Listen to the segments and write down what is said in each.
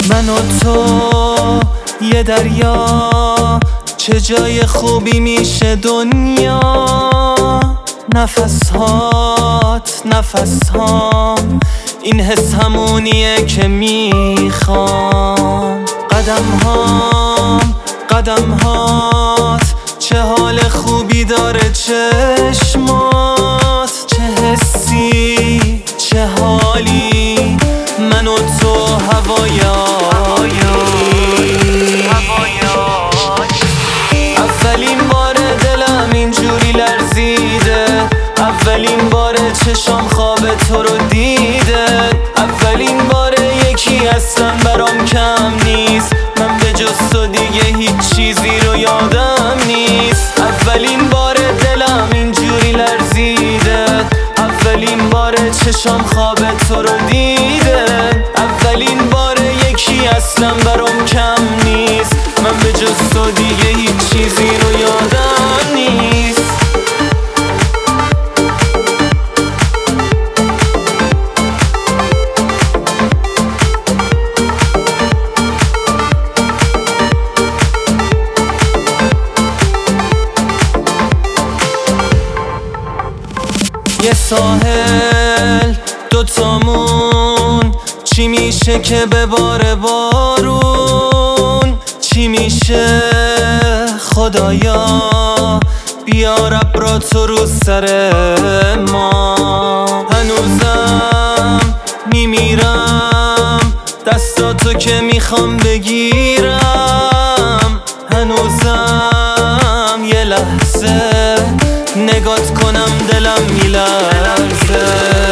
من و تو یه دریا، چه جای خوبی میشه دنیا. نفسهات نفسهام، این حس همونیه که میخوام. قدمهات چه حال خوبی داره چشمات. چه حسی چه حالی، من و تو هوایایی. اولین بار دلم اینجوری لرزیده، اولین بار چشام خواب تو رو دیده. اولین بار یکی هستم برام کم نیست، من به جز تو دیگه هیچ چیزی رو یادم نیست. اولین بار دلم اینجوری لرزیده، اولین بار چشام خواب تو رو دیده. اولین بار یکی هستم برام کم نیست، من به جز تو دیگه هیچ چیزی رو یادم نیست. یه ساحل دوتامون، چی میشه که بباره بارون؟ چی میشه خدایا، بیار ابرا تو رو سر ما. هنوزم میمیرم دستاتو که میخوام بگیرم. هنوزم یه لحظه نگات کنم دلم میلرزه.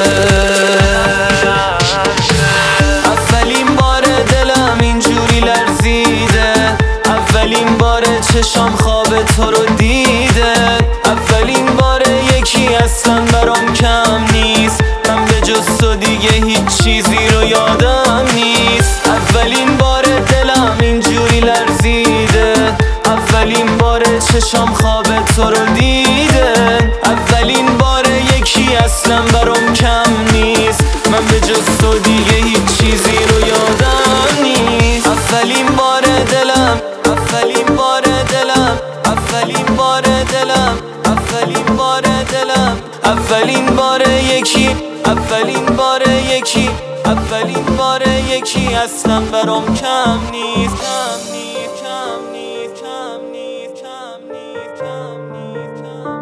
اولین بار دلم اینجوری لرزیده، اولین بار چشام خواب تو رو دیده. اولین بار یکی هستم برام کم نیست، من به جز تو دیگه هیچ چیزی رو یادم نیست. اولین بار دلم اینجوری لرزیده، اولین بار چشام خواب تو رو دیده. اولین بار یکی اصلا برام کم نیست، من به جز تو دیگه هیچ چیزی رو یادم نیست. اولین بار دلم، اولین بار دلم، اولین بار دلم، اولین بار دلم. اولین بار یکی، اولین بار یکی، اولین بار یکی اصلا برام کم نیست، کم نیست، کم نیست، کم نیست، کم نیست، کم نیست، کم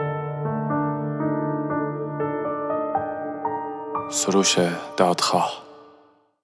نیست. سروش دادخواه.